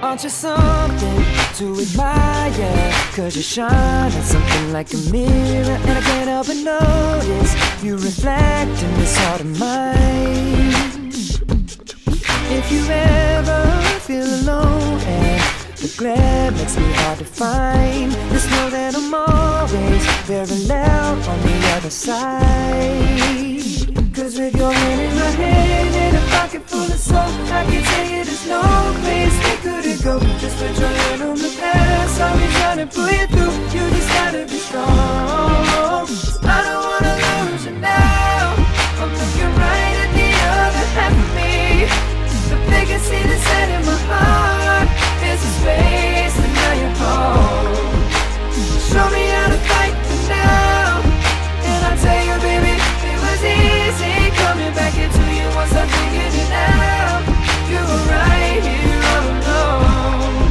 Aren't you something to admire? Cause you shine on something like a mirror, and I can't help but notice you reflect in this heart of mine. If you ever feel alone and the glare makes me hard to find, just know that I'm always very loud on the other side. Cause with your hand in my hand and a pocket full of soap, I can tell you there's no place we couldn't go. Just put your hand on the past, I'll be trying to pull you through. You just gotta be strong. I don't wanna lose you now. I'm looking right at the other half of me. The vacancy that's set in my heart is a space, and now you're home. Show me how to fight for now, and I'll tell you, baby, it was easy coming back into you once I figured it out. You were right here all alone.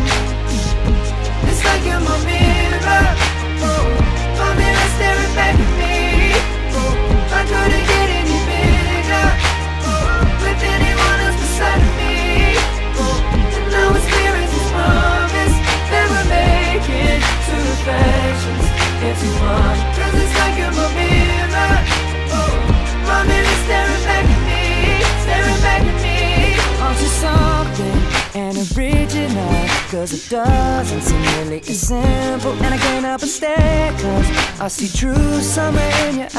It's like you're my mirror, my mirror staring back at me. I couldn't get any bigger with anyone else beside me. And now it's clear as this promise that we're making two reflections into one. Cause it's like you're my mirror, my mirror staring back at me, staring back at me. Aren't you something and original? Cause it doesn't seem really as simple, and I can't help but stare, cause I see true summer in your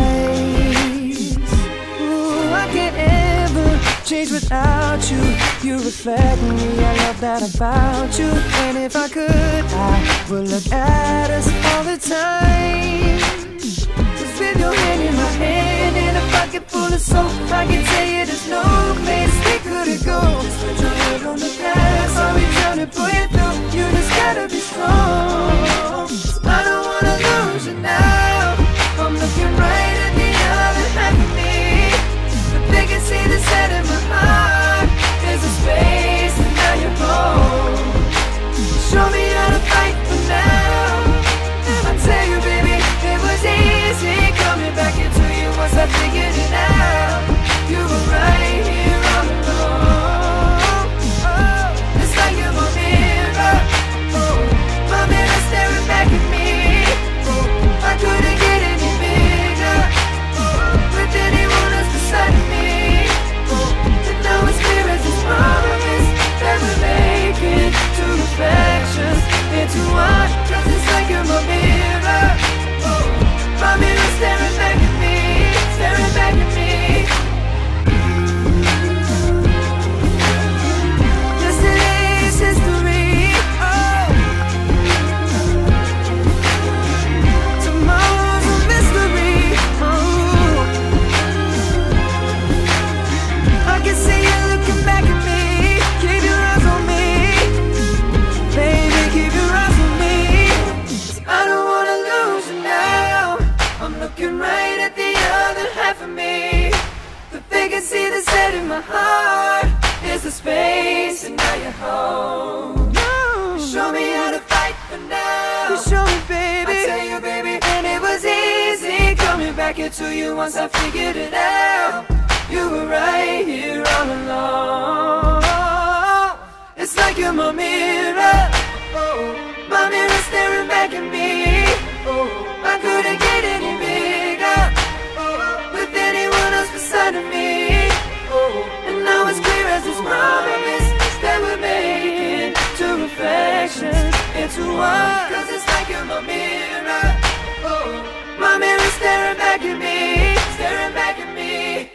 eyes. Ooh, I can't ever change without you. You reflect me, I love that about you. And if I could, I would look at us all the time. Cause with your hand in my hand and a pocket full of soap, I can tell you there's no place we couldn't go. Just put your head on the past, I'll be trying to pull you through. You just gotta be strong. I don't wanna lose you now. I'm looking right at the other half of me. The vacancy that's set in my heart is a space, and now you're home. Show me how to fight for now. I tell you, baby, it was easy coming back into you once I figured it out. You were right here all alone. Oh, it's like you're my mirror, my mirror staring back at me. I couldn't get any bigger with anyone else beside me. And now it's clear as this promise that we're making two reflections into one. Cause it's like you're my mirror, my mirror staring back at me, staring back at me. Yesterday's history, oh. Tomorrow's a mystery, oh. I can see you looking back at me. Keep your eyes on me, baby, keep your eyes on me. I don't wanna lose you now. I'm looking right at the other half of me. The vacancy that's set in my heart is the space, and now you're home. You show me how to fight for now. You show me, baby. I tell you, baby, and it was easy coming back into you once I figured it out. You were right here all along. It's like you're my mirror, my mirror staring back at me. I couldn't get any bigger with anyone else beside of me. And now it's clear as this promise that we're making two reflections into one. Cause it's like you're my mirror, my mirror staring back at me, staring back at me.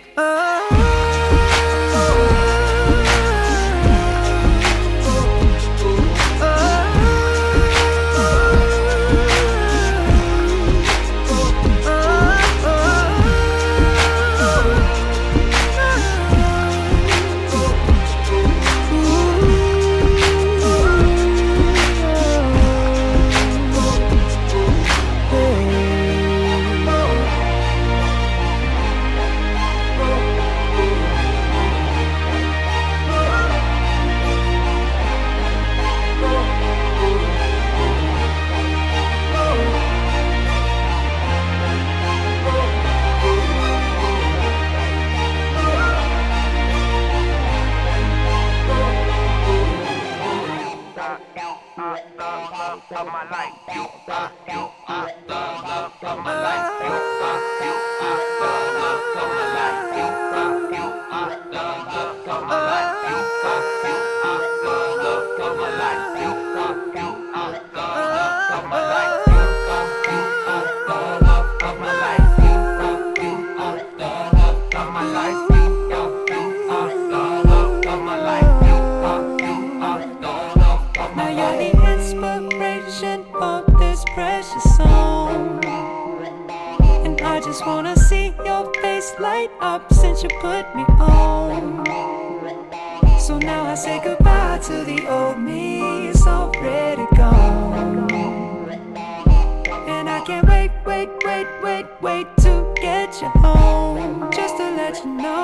love of my life. You are the love of my life. You are the love of my life. You are the love of my life. You are the love of my life. You are the love of my life. You are the love of my life. You are the love of my life. You are the love of my life. You are the love of my life. Now you're the inspiration for this precious song, and I just wanna see your face light up since you put me on. So now I say goodbye to the old me, it's already gone. And I can't wait to get you home, just to let you know